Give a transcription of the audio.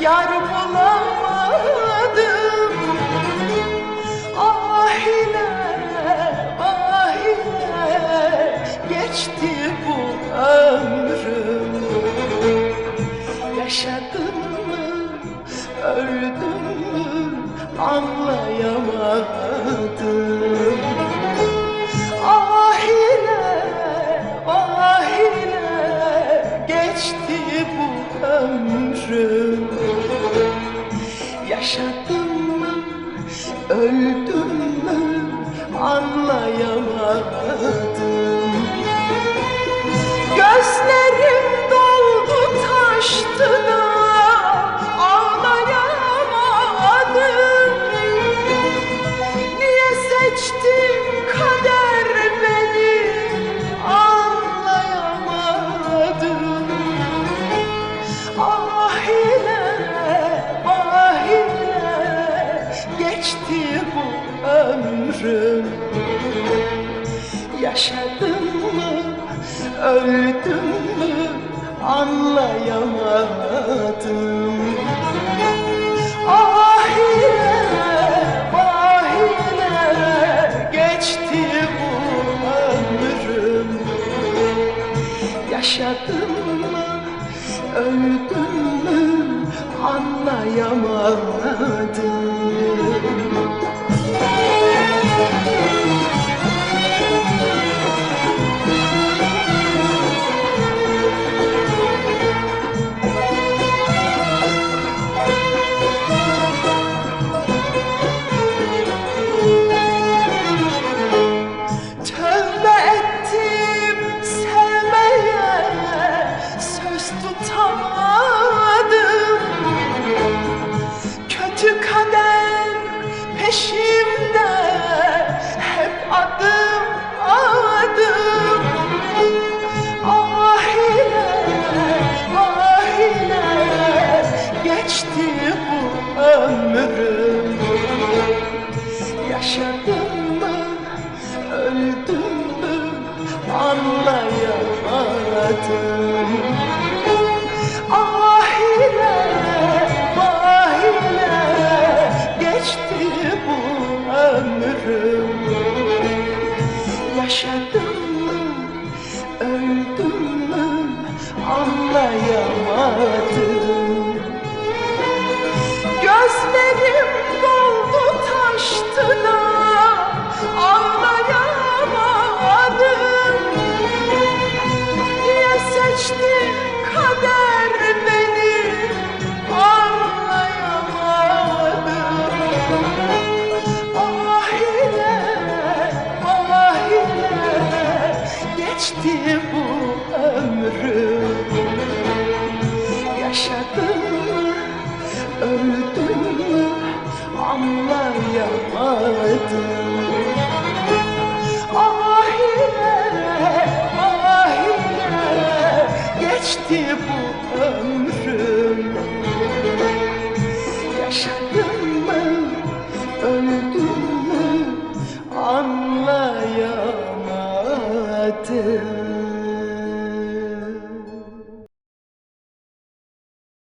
yar bulamadım. Ah ile vah ile geçti bu ömrüm. Yaşadım mı, öldüm mü anlayamadım. Ah ile vah ile geçti bu ömrüm. Yaşadım mı, öldüm mü anlayamadım. Gözlerim doldu taştı da ağlayamadım. Niye seçti kader beni anlayamadım. Ah ile vah ile geçti bu ömrüm. Yaşadım mı, öldüm mü anlayamadım. Ah ile vah ile geçti bu ömrüm. Yaşadım mı, öldüm mü anlayamadım. Tövbe ettim sevmeye, söz tutamadım. Kötü kader peşimde, hep adım adım. Ah ile vah ile geçti bu ömrüm. Yaşadım mı, öldüm mü anlayamadım. Ah ile vah ile geçti bu ömrüm. Yaşadım mı, öldüm mü anlayamadım. Gözlerim doldu taştı da anlayamadım. Niye seçti kader beni anlayamadım. Ah ile vah ile geçti bu ömrüm. Yaşadım mı, öldüm mü anlayamadım. Ah ile vah ile geçti bu ömrüm. Yaşadım mı, öldüm mü anlayamadım.